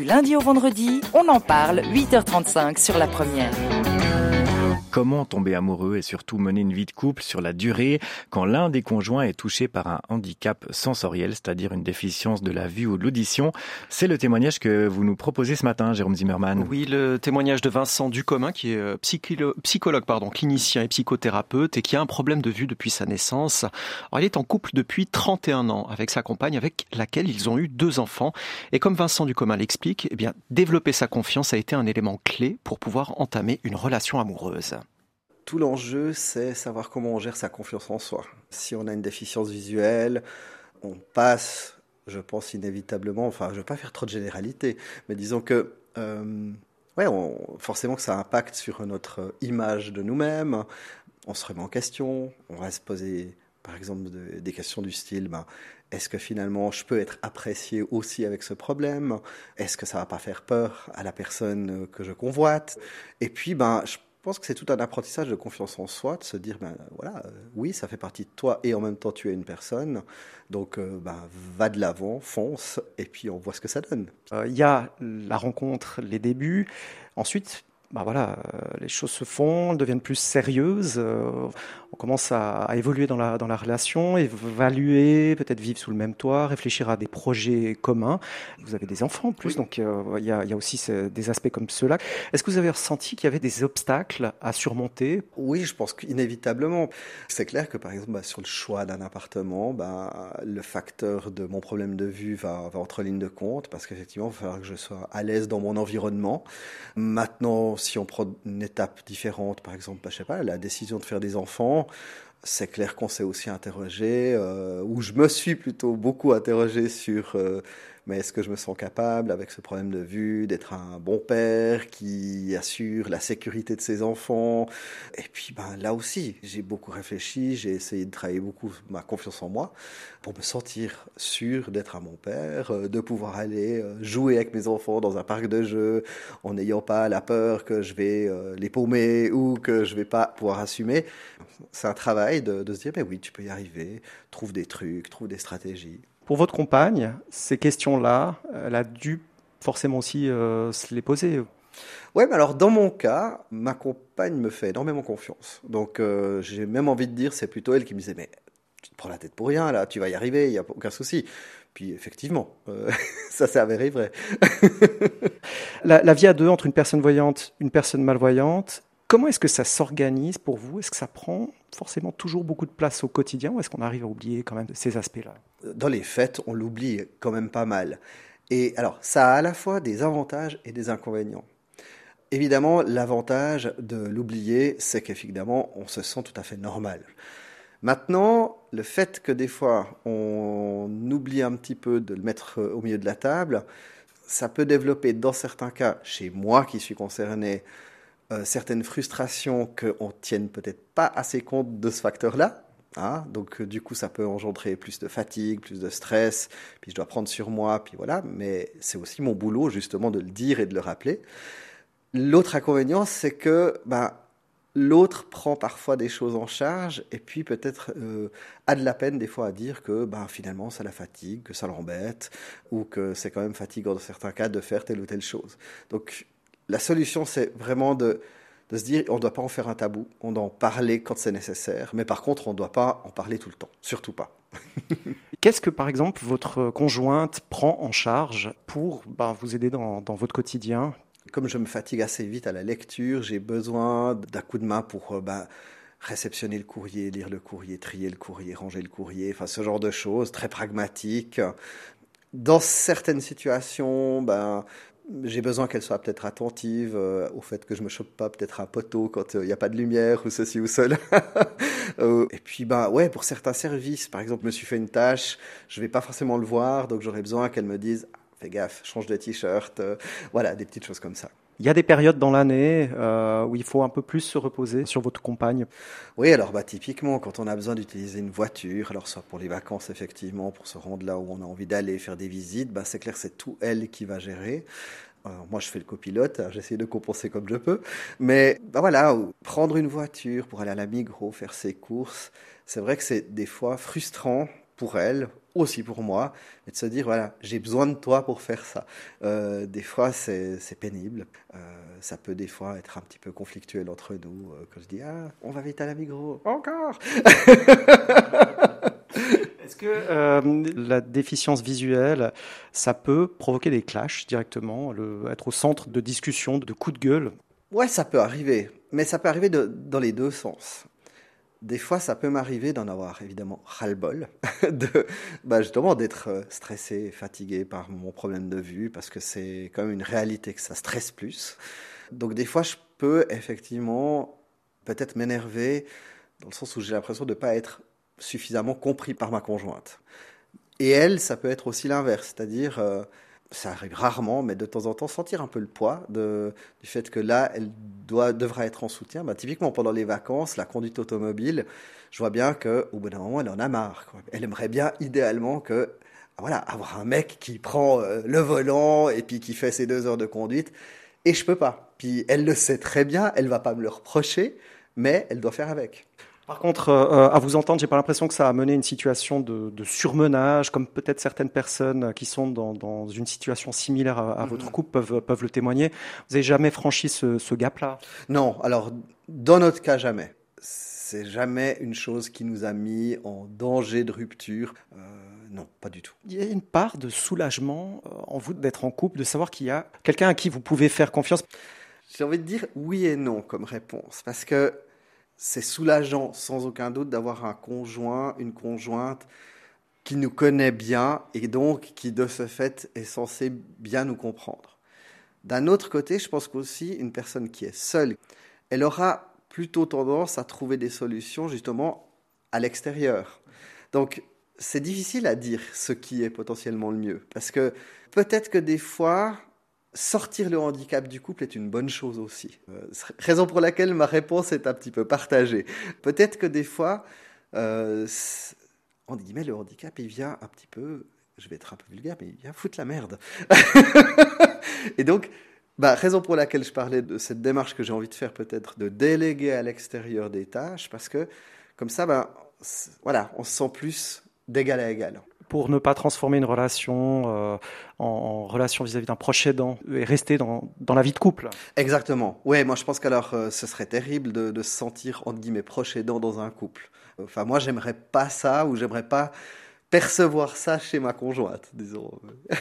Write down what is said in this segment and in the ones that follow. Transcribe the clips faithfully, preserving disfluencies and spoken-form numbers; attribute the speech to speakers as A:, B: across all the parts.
A: lundi au vendredi, on en parle, huit heures trente-cinq sur la première.
B: Comment tomber amoureux et surtout mener une vie de couple sur la durée quand l'un des conjoints est touché par un handicap sensoriel, c'est-à-dire une déficience de la vue ou de l'audition? C'est le témoignage que vous nous proposez ce matin, Jérôme Zimmermann.
C: Oui, le témoignage de Vincent Ducommun, qui est psycholo- psychologue, pardon, clinicien et psychothérapeute et qui a un problème de vue depuis sa naissance. Alors, il est en couple depuis trente et un ans avec sa compagne avec laquelle ils ont eu deux enfants. Et comme Vincent Ducommun l'explique, eh bien, développer sa confiance a été un élément clé pour pouvoir entamer une relation amoureuse.
D: Tout l'enjeu, c'est savoir comment on gère sa confiance en soi. Si on a une déficience visuelle, on passe, je pense inévitablement, enfin je ne veux pas faire trop de généralité, mais disons que euh, ouais, on, forcément que ça impacte sur notre image de nous-mêmes, on se remet en question, on va se poser par exemple de, des questions du style, ben, est-ce que finalement je peux être apprécié aussi avec ce problème? Est-ce que ça ne va pas faire peur à la personne que je convoite? Et puis ben, je Je pense que c'est tout un apprentissage de confiance en soi, de se dire, ben voilà, euh, oui, ça fait partie de toi et en même temps tu es une personne, donc euh, ben, va de l'avant, fonce, et puis on voit ce que ça donne.
C: Il euh, y a la rencontre, les débuts, ensuite, ben voilà, euh, les choses se font, elles deviennent plus sérieuses, euh, on commence à, à évoluer dans la, dans la relation, évaluer, peut-être vivre sous le même toit, réfléchir à des projets communs. Vous avez des enfants en plus, oui. donc il euh, y, a, y a aussi des aspects comme ceux-là. Est-ce que vous avez ressenti qu'il y avait des obstacles à surmonter?
D: Oui, je pense qu'inévitablement. C'est clair que par exemple, bah, sur le choix d'un appartement, bah, le facteur de mon problème de vue va, va entre lignes de compte, parce qu'effectivement, il va falloir que je sois à l'aise dans mon environnement. Maintenant, si on prend une étape différente, par exemple, bah, je sais pas, la décision de faire des enfants, c'est clair qu'on s'est aussi interrogé, euh, ou je me suis plutôt beaucoup interrogé sur euh, mais est-ce que je me sens capable, avec ce problème de vue, d'être un bon père qui assure la sécurité de ses enfants. Et puis ben, là aussi, j'ai beaucoup réfléchi, j'ai essayé de travailler beaucoup ma confiance en moi pour me sentir sûr d'être un bon père, euh, de pouvoir aller euh, jouer avec mes enfants dans un parc de jeux en n'ayant pas la peur que je vais euh, les paumer ou que je vais pas pouvoir assumer. C'est un travail de, de se dire, mais oui, tu peux y arriver, trouve des trucs, trouve des stratégies.
C: Pour votre compagne, ces questions-là, elle a dû forcément aussi euh, se les poser.
D: Ouais, mais alors dans mon cas, ma compagne me fait énormément confiance. Donc euh, j'ai même envie de dire, c'est plutôt elle qui me disait, mais tu te prends la tête pour rien là, tu vas y arriver, il n'y a aucun souci. Puis effectivement, euh, ça s'est avéré vrai.
C: la, la vie à deux entre une personne voyante, une personne malvoyante, comment est-ce que ça s'organise pour vous? Est-ce que ça prend forcément toujours beaucoup de place au quotidien ou est-ce qu'on arrive à oublier quand même ces aspects-là?
D: Dans les faits, on l'oublie quand même pas mal. Et alors, ça a à la fois des avantages et des inconvénients. Évidemment, l'avantage de l'oublier, c'est qu'évidemment, on se sent tout à fait normal. Maintenant, le fait que des fois, on oublie un petit peu de le mettre au milieu de la table, ça peut développer, dans certains cas, chez moi qui suis concerné, euh, certaines frustrations qu'on ne tienne peut-être pas assez compte de ce facteur-là. Hein, donc du coup ça peut engendrer plus de fatigue, plus de stress, puis je dois prendre sur moi, puis voilà, mais c'est aussi mon boulot justement de le dire et de le rappeler. L'autre inconvénient, c'est que ben, l'autre prend parfois des choses en charge et puis peut-être euh, a de la peine des fois à dire que ben, finalement ça la fatigue, que ça l'embête ou que c'est quand même fatigant dans certains cas de faire telle ou telle chose. Donc la solution c'est vraiment de de se dire on ne doit pas en faire un tabou, on doit en parler quand c'est nécessaire, mais par contre on ne doit pas en parler tout le temps, surtout pas.
C: Qu'est-ce que par exemple votre conjointe prend en charge pour ben, vous aider dans, dans votre quotidien?
D: Comme je me fatigue assez vite à la lecture, j'ai besoin d'un coup de main pour ben, réceptionner le courrier, lire le courrier, trier le courrier, ranger le courrier, enfin ce genre de choses, très pragmatiques. Dans certaines situations, ben, j'ai besoin qu'elle soit peut-être attentive euh, au fait que je me chope pas peut-être un poteau quand il euh, n'y a pas de lumière ou ceci ou cela. euh, et puis bah ouais, pour certains services, par exemple, je me suis fait une tâche, je vais pas forcément le voir, donc j'aurais besoin qu'elle me dise ah, fais gaffe, change de t-shirt, euh, voilà, des petites choses comme ça.
C: Il y a des périodes dans l'année euh, où il faut un peu plus se reposer sur votre compagne.
D: Oui, alors bah, typiquement, quand on a besoin d'utiliser une voiture, alors soit pour les vacances, effectivement, pour se rendre là où on a envie d'aller faire des visites, bah, c'est clair, c'est tout elle qui va gérer. Alors, moi, je fais le copilote, j'essaie de compenser comme je peux. Mais bah, voilà, prendre une voiture pour aller à la Migros, faire ses courses, c'est vrai que c'est des fois frustrant pour elle, aussi pour moi, et de se dire, voilà, j'ai besoin de toi pour faire ça. Euh, des fois, c'est, c'est pénible. Euh, ça peut des fois être un petit peu conflictuel entre nous. Euh, quand je dis, ah, on va vite à la Migros, encore.
C: Est-ce que euh, la déficience visuelle, ça peut provoquer des clashs directement, le, être au centre de discussions, de coups de gueule?
D: Ouais, ça peut arriver, mais ça peut arriver de, dans les deux sens. Des fois, ça peut m'arriver d'en avoir évidemment ras-le-bol, de, bah justement d'être stressé, fatigué par mon problème de vue, parce que c'est quand même une réalité que ça stresse plus. Donc des fois, je peux effectivement peut-être m'énerver dans le sens où j'ai l'impression de ne pas être suffisamment compris par ma conjointe. Et elle, ça peut être aussi l'inverse, c'est-à-dire, euh, ça arrive rarement, mais de temps en temps, sentir un peu le poids de, du fait que là, elle doit, devra être en soutien. Bah, typiquement, pendant les vacances, la conduite automobile, je vois bien qu'au bout d'un moment, elle en a marre, quoi. Elle aimerait bien, idéalement, que, voilà, avoir un mec qui prend euh, le volant et puis qui fait ses deux heures de conduite, et je peux pas. Puis elle le sait très bien, elle va pas me le reprocher, mais elle doit faire avec.
C: Par contre, euh, à vous entendre, j'ai pas l'impression que ça a mené une situation de, de surmenage, comme peut-être certaines personnes qui sont dans, dans une situation similaire à, à votre couple peuvent, peuvent le témoigner. Vous n'avez jamais franchi ce, ce gap-là?
D: Non, alors dans notre cas, jamais. C'est jamais une chose qui nous a mis en danger de rupture. Euh, non, pas du tout.
C: Il y a une part de soulagement en vous d'être en couple, de savoir qu'il y a quelqu'un à qui vous pouvez faire confiance.
D: J'ai envie de dire oui et non comme réponse, parce que c'est soulageant, sans aucun doute, d'avoir un conjoint, une conjointe qui nous connaît bien et donc qui, de ce fait, est censé bien nous comprendre. D'un autre côté, je pense qu'aussi, une personne qui est seule, elle aura plutôt tendance à trouver des solutions, justement, à l'extérieur. Donc, c'est difficile à dire ce qui est potentiellement le mieux. Parce que peut-être que des fois, sortir le handicap du couple est une bonne chose aussi. Euh, raison pour laquelle ma réponse est un petit peu partagée. Peut-être que des fois, euh, entre guillemets, le handicap, il vient un petit peu, je vais être un peu vulgaire, mais il vient foutre la merde. Et donc, bah, raison pour laquelle je parlais de cette démarche que j'ai envie de faire peut-être, de déléguer à l'extérieur des tâches, parce que comme ça, bah, voilà, on se sent plus d'égal à égal.
C: Pour ne pas transformer une relation euh, en, en relation vis-à-vis d'un proche aidant et rester dans, dans la vie de couple.
D: Exactement. Ouais, moi je pense qu'alors euh, ce serait terrible de, de se sentir entre guillemets proche aidant dans un couple. Enfin moi j'aimerais pas ça ou j'aimerais pas percevoir ça chez ma conjointe, disons.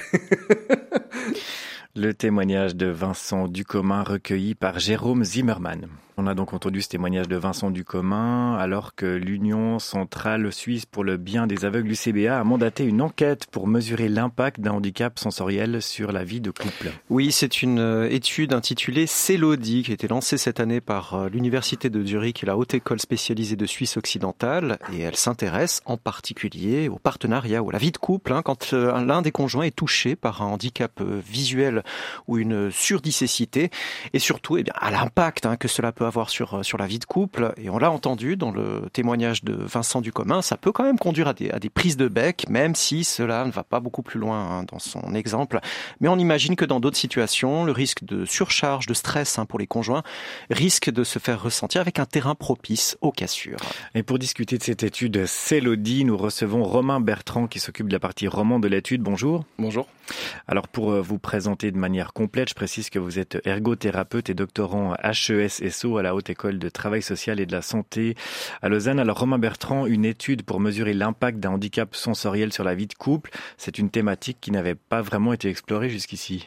B: Le témoignage de Vincent Ducommun recueilli par Jérôme Zimmermann. On a donc entendu ce témoignage de Vincent Ducommun alors que l'Union centrale suisse pour le bien des aveugles, U C B A, a mandaté une enquête pour mesurer l'impact d'un handicap sensoriel sur la vie de couple.
E: Oui, c'est une étude intitulée CELODI qui a été lancée cette année par l'Université de Zurich et la Haute École spécialisée de Suisse occidentale, et elle s'intéresse en particulier au partenariat ou à la vie de couple hein, quand l'un des conjoints est touché par un handicap visuel ou une surdicécité, et surtout eh bien, à l'impact hein, que cela peut avoir sur, sur la vie de couple. Et on l'a entendu dans le témoignage de Vincent Ducommun, ça peut quand même conduire à des, à des prises de bec, même si cela ne va pas beaucoup plus loin hein, dans son exemple. Mais on imagine que dans d'autres situations, le risque de surcharge, de stress hein, pour les conjoints risque de se faire ressentir avec un terrain propice aux cassures.
B: Et pour discuter de cette étude CELODI, nous recevons Romain Bertrand qui s'occupe de la partie roman de l'étude. Bonjour.
F: Bonjour.
B: Alors pour vous présenter de manière complète, je précise que vous êtes ergothérapeute et doctorant H E S S O à la Haute École de Travail Social et de la Santé à Lausanne. Alors Romain Bertrand, une étude pour mesurer l'impact d'un handicap sensoriel sur la vie de couple, c'est une thématique qui n'avait pas vraiment été explorée jusqu'ici.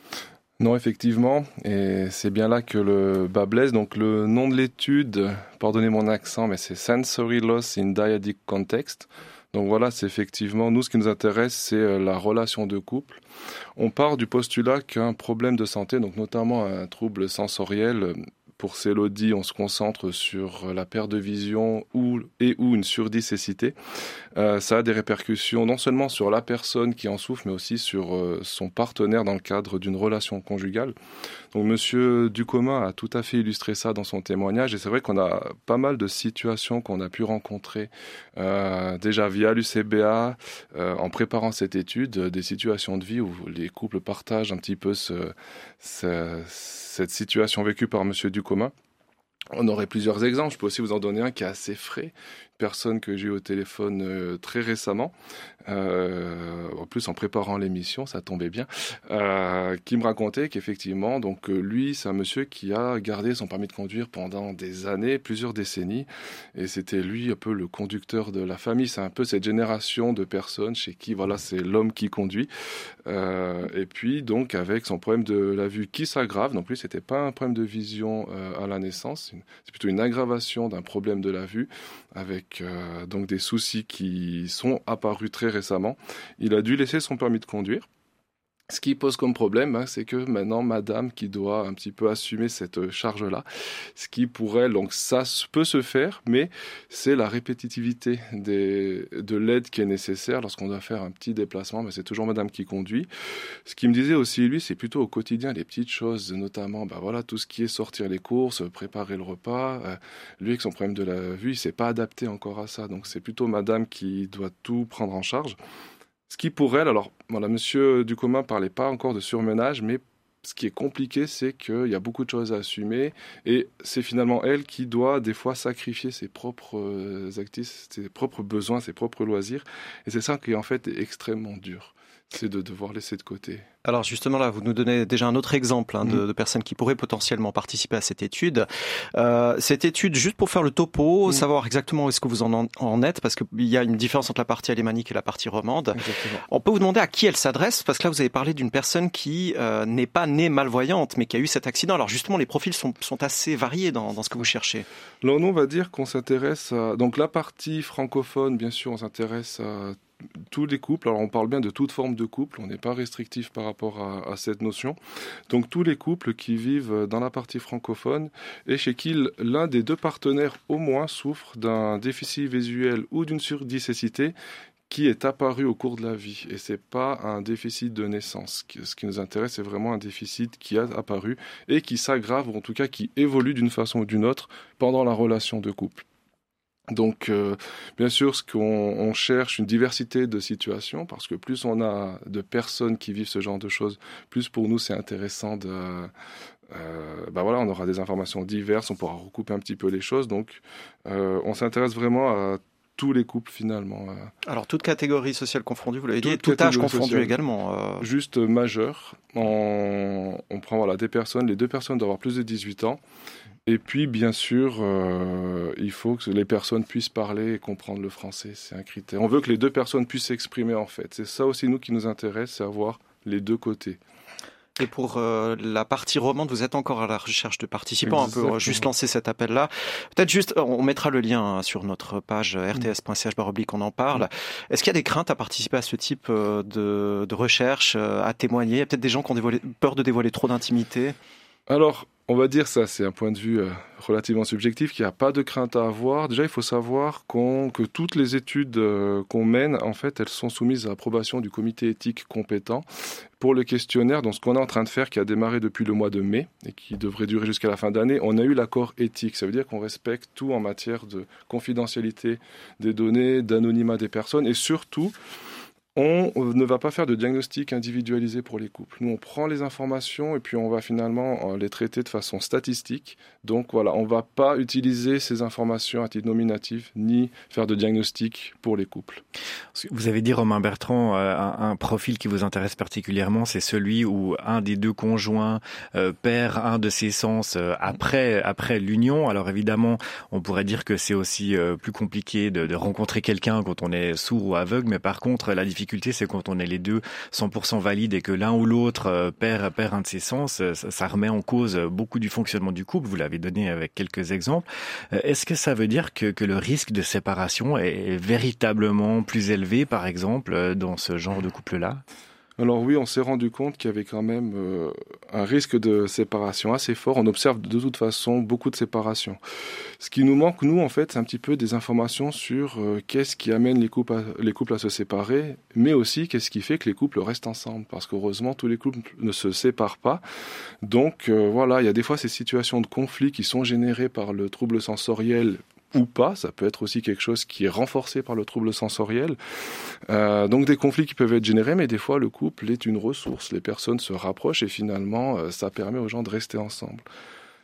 F: Non, effectivement, et c'est bien là que le bas blesse. Donc le nom de l'étude, pardonnez mon accent, mais c'est Sensory Loss in Dyadic Context. Donc voilà, c'est effectivement, nous, ce qui nous intéresse, c'est la relation de couple. On part du postulat qu'un problème de santé, donc notamment un trouble sensoriel, pour CELODI, on se concentre sur la perte de vision ou, et ou une surdicécité. Euh, ça a des répercussions non seulement sur la personne qui en souffre, mais aussi sur euh, son partenaire dans le cadre d'une relation conjugale. Donc Monsieur Ducommun a tout à fait illustré ça dans son témoignage, et c'est vrai qu'on a pas mal de situations qu'on a pu rencontrer euh, déjà via l'U C B A euh, en préparant cette étude, des situations de vie où les couples partagent un petit peu ce, ce, cette situation vécue par Monsieur Ducommun. On aurait plusieurs exemples. Je peux aussi vous en donner un qui est assez frais. Une personne que j'ai eu au téléphone euh, très récemment, euh, en plus en préparant l'émission, ça tombait bien, euh, qui me racontait qu'effectivement, donc euh, lui, c'est un monsieur qui a gardé son permis de conduire pendant des années, plusieurs décennies, et c'était lui un peu le conducteur de la famille. C'est un peu cette génération de personnes chez qui, voilà, c'est l'homme qui conduit. Euh, et puis donc avec son problème de la vue qui s'aggrave, non plus, c'était pas un problème de vision euh, à la naissance, c'est plutôt une aggravation d'un problème de la vue, avec euh, donc des soucis qui sont apparus très récemment. Il a dû laisser son permis de conduire. Ce qui pose comme problème, hein, c'est que maintenant, madame qui doit un petit peu assumer cette charge-là, ce qui pourrait, donc ça peut se faire, mais c'est la répétitivité des, de l'aide qui est nécessaire lorsqu'on doit faire un petit déplacement, mais c'est toujours madame qui conduit. Ce qu'il me disait aussi, lui, c'est plutôt au quotidien, les petites choses, notamment, bah voilà, tout ce qui est sortir les courses, préparer le repas. Euh, lui, avec son problème de la vue, il s'est pas adapté encore à ça, donc c'est plutôt madame qui doit tout prendre en charge. Ce qui pour elle, alors voilà, monsieur Ducommun ne parlait pas encore de surmenage, mais ce qui est compliqué, c'est qu'il y a beaucoup de choses à assumer et c'est finalement elle qui doit des fois sacrifier ses propres actifs, ses propres besoins, ses propres loisirs. Et c'est ça qui est en fait extrêmement dur, c'est de devoir laisser de côté.
E: Alors justement là, vous nous donnez déjà un autre exemple hein, de, de personnes qui pourraient potentiellement participer à cette étude. Euh, cette étude, juste pour faire le topo, mmh. savoir exactement où est-ce que vous en, en êtes, parce qu'il y a une différence entre la partie alémanique et la partie romande. Exactement. On peut vous demander à qui elle s'adresse, parce que là vous avez parlé d'une personne qui euh, n'est pas née malvoyante, mais qui a eu cet accident. Alors justement, les profils sont, sont assez variés dans, dans ce que vous cherchez.
F: Alors nous, on va dire qu'on s'intéresse à... Donc la partie francophone, bien sûr, on s'intéresse à tous les couples. Alors on parle bien de toute forme de couple, on n'est pas restrictif par rapport à, à cette notion. Donc tous les couples qui vivent dans la partie francophone et chez qui l'un des deux partenaires au moins souffre d'un déficit visuel ou d'une surdicécité qui est apparu au cours de la vie. Et c'est pas un déficit de naissance. Ce qui nous intéresse, c'est vraiment un déficit qui a apparu et qui s'aggrave, ou en tout cas qui évolue d'une façon ou d'une autre pendant la relation de couple. Donc, euh, bien sûr, ce qu'on on cherche, une diversité de situations, parce que plus on a de personnes qui vivent ce genre de choses, plus pour nous c'est intéressant de... Euh, ben voilà, on aura des informations diverses, on pourra recouper un petit peu les choses. Donc, euh, on s'intéresse vraiment à tous les couples finalement.
E: Alors, toute catégorie sociale confondue, vous l'avez dit, et tout âge confondu également. Euh...
F: Juste majeur. On, on prend voilà, des personnes, les deux personnes doivent avoir plus de dix-huit ans. Et puis, bien sûr, euh, il faut que les personnes puissent parler et comprendre le français. C'est un critère. On veut que les deux personnes puissent s'exprimer, en fait. C'est ça aussi, nous, qui nous intéresse, c'est avoir les deux côtés.
E: Et pour euh, la partie romande, vous êtes encore à la recherche de participants. Exactement. On peut juste lancer cet appel-là. Peut-être juste, on mettra le lien sur notre page r t s point c h barre oblique, on en parle. Est-ce qu'il y a des craintes à participer à ce type de, de recherche, à témoigner? Il y a peut-être des gens qui ont dévoilé, peur de dévoiler trop d'intimité.
F: Alors, on va dire ça, c'est un point de vue euh, relativement subjectif, qu'il n'y a pas de crainte à avoir. Déjà, il faut savoir qu'on, que toutes les études euh, qu'on mène, en fait, elles sont soumises à l'approbation du comité éthique compétent. Pour le questionnaire, donc ce qu'on est en train de faire, qui a démarré depuis le mois de mai et qui devrait durer jusqu'à la fin d'année, on a eu l'accord éthique. Ça veut dire qu'on respecte tout en matière de confidentialité des données, d'anonymat des personnes et surtout... On ne va pas faire de diagnostic individualisé pour les couples. Nous, on prend les informations et puis on va finalement les traiter de façon statistique. Donc voilà, on ne va pas utiliser ces informations à titre nominatif ni faire de diagnostic pour les couples.
B: Vous avez dit, Romain Bertrand, un, un profil qui vous intéresse particulièrement, c'est celui où un des deux conjoints euh, perd un de ses sens euh, après, après l'union. Alors évidemment, on pourrait dire que c'est aussi euh, plus compliqué de, de rencontrer quelqu'un quand on est sourd ou aveugle, mais par contre, la difficulté c'est quand on est les deux cent pour cent valides et que l'un ou l'autre perd, perd un de ses sens, ça, ça remet en cause beaucoup du fonctionnement du couple. Vous l'avez donné avec quelques exemples. Est-ce que ça veut dire que, que le risque de séparation est véritablement plus élevé, par exemple, dans ce genre de couple-là ?
F: Alors oui, on s'est rendu compte qu'il y avait quand même euh, un risque de séparation assez fort. On observe de toute façon beaucoup de séparations. Ce qui nous manque, nous, en fait, c'est un petit peu des informations sur euh, qu'est-ce qui amène les couples, à, les couples à se séparer, mais aussi qu'est-ce qui fait que les couples restent ensemble. Parce qu'heureusement, tous les couples ne se séparent pas. Donc euh, voilà, il y a des fois ces situations de conflit qui sont générées par le trouble sensoriel ou pas, ça peut être aussi quelque chose qui est renforcé par le trouble sensoriel. Euh, donc des conflits qui peuvent être générés, mais des fois le couple est une ressource. Les personnes se rapprochent et finalement, euh, ça permet aux gens de rester ensemble.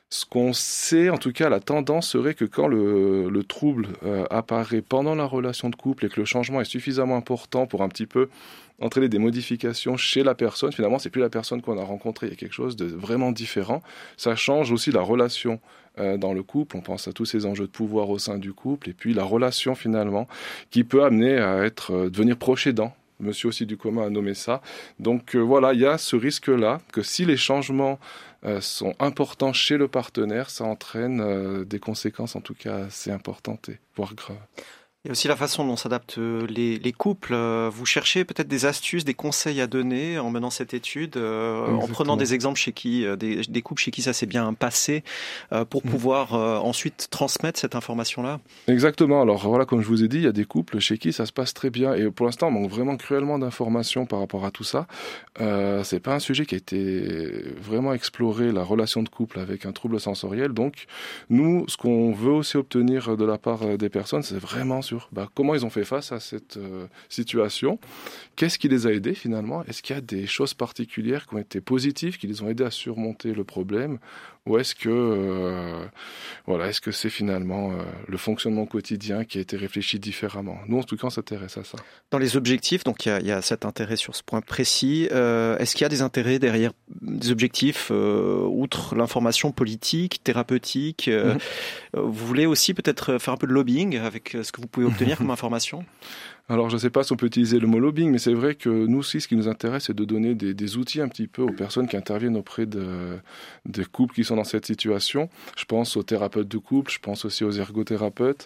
F: Ce qu'on sait, en tout cas, la tendance serait que quand le, le trouble euh, apparaît pendant la relation de couple et que le changement est suffisamment important pour un petit peu entraîner des modifications chez la personne, finalement, c'est plus la personne qu'on a rencontrée, il y a quelque chose de vraiment différent. Ça change aussi la relation euh, dans le couple, on pense à tous ces enjeux de pouvoir au sein du couple, et puis la relation finalement qui peut amener à être, euh, devenir proche aidant. Monsieur aussi du commun a nommé ça. Donc euh, voilà, il y a ce risque-là que si les changements euh, sont importants chez le partenaire, ça entraîne euh, des conséquences en tout cas assez importantes et voire graves.
E: Il y a aussi la façon dont s'adaptent les, les couples. Vous cherchez peut-être des astuces, des conseils à donner en menant cette étude, euh, en prenant des exemples chez qui, des, des couples chez qui ça s'est bien passé, euh, pour pouvoir euh, ensuite transmettre cette information-là.
F: Exactement. Alors voilà, comme je vous ai dit, il y a des couples chez qui ça se passe très bien. Et pour l'instant, on manque vraiment cruellement d'informations par rapport à tout ça. Euh, c'est pas un sujet qui a été vraiment exploré, la relation de couple avec un trouble sensoriel. Donc, nous, ce qu'on veut aussi obtenir de la part des personnes, c'est vraiment sur bah, comment ils ont fait face à cette euh, situation, qu'est-ce qui les a aidés finalement, est-ce qu'il y a des choses particulières qui ont été positives, qui les ont aidés à surmonter le problème, ou est-ce que euh, voilà, est-ce que c'est finalement euh, le fonctionnement quotidien qui a été réfléchi différemment. Nous, en tout cas, on s'intéresse à ça.
E: Dans les objectifs, donc il y, y a cet intérêt sur ce point précis. Euh, est-ce qu'il y a des intérêts derrière des objectifs, euh, outre l'information politique, thérapeutique euh, mmh. Vous voulez aussi peut-être faire un peu de lobbying avec ce que vous pouvez obtenir comme information ?
F: Alors, je ne sais pas si on peut utiliser le mot lobbying, mais c'est vrai que nous aussi, ce qui nous intéresse, c'est de donner des, des outils un petit peu aux personnes qui interviennent auprès de, des couples qui sont dans cette situation. Je pense aux thérapeutes de couple, je pense aussi aux ergothérapeutes.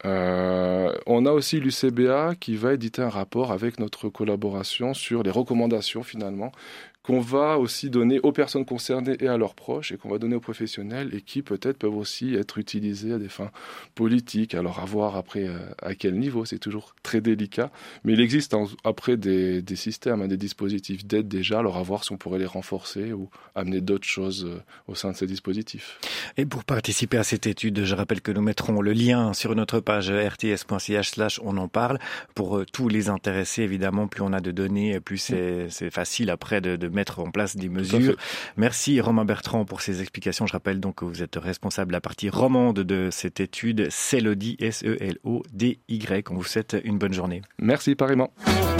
F: Euh, on a aussi l'U C B A qui va éditer un rapport avec notre collaboration sur les recommandations, finalement, qu'on va aussi donner aux personnes concernées et à leurs proches et qu'on va donner aux professionnels et qui peut-être peuvent aussi être utilisés à des fins politiques. Alors à voir après euh, à quel niveau, c'est toujours très délicat, mais il existe en, après des, des systèmes, hein, des dispositifs d'aide déjà, alors à voir si on pourrait les renforcer ou amener d'autres choses euh, au sein de ces dispositifs.
B: Et pour participer à cette étude, je rappelle que nous mettrons le lien sur notre page r t s point c h slash on en parle pour euh, tous les intéressés. Évidemment, plus on a de données, plus c'est, c'est facile après de, de mettre en place des mesures. Merci Romain Bertrand pour ces explications. Je rappelle donc que vous êtes responsable de la partie romande de cette étude, Selody, S E L O D Y. On vous souhaite une bonne journée.
F: Merci, pareillement.